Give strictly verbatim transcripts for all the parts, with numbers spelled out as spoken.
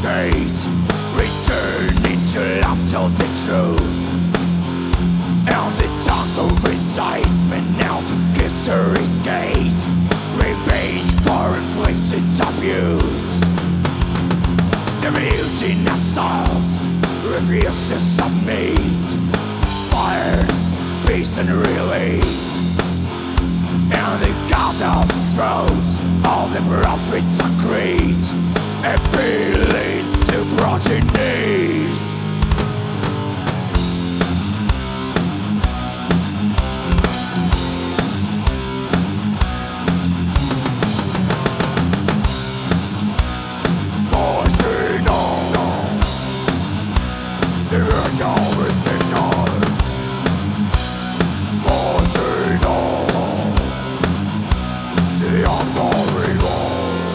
fate, returning to love till the truth. And the tongues of indictment now to history's gate, revenge for inflicted abuse. The mutinous souls refuse to submit, fire, peace and release. And the god of thrones, all the prophets agreed, appealing to progenies. Pushing on, there is no restriction. Pushing on to the arms of evil.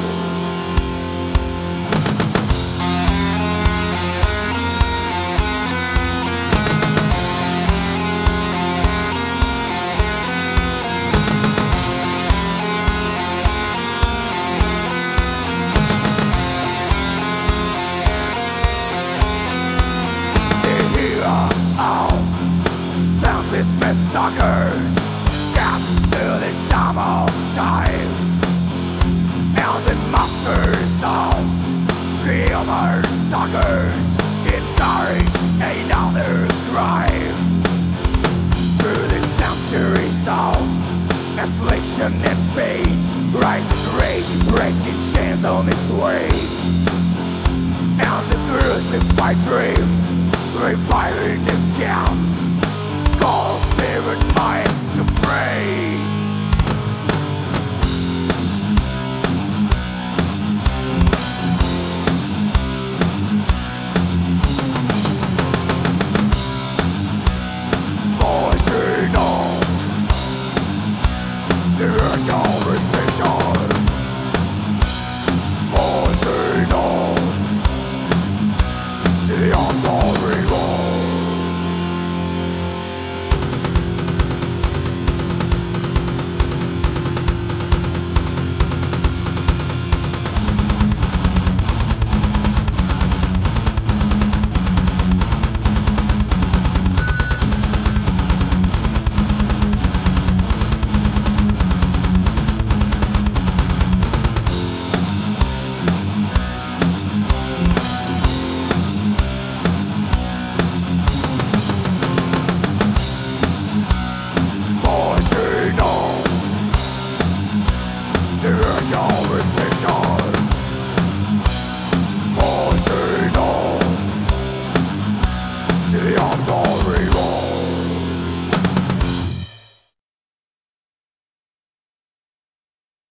Senseless massacres comes to the dawn of time, and the masters of human suckers encourage another crime. Through the centuries of affliction and pain rises rage, breaking chains on its way, and the crucified dream reviving in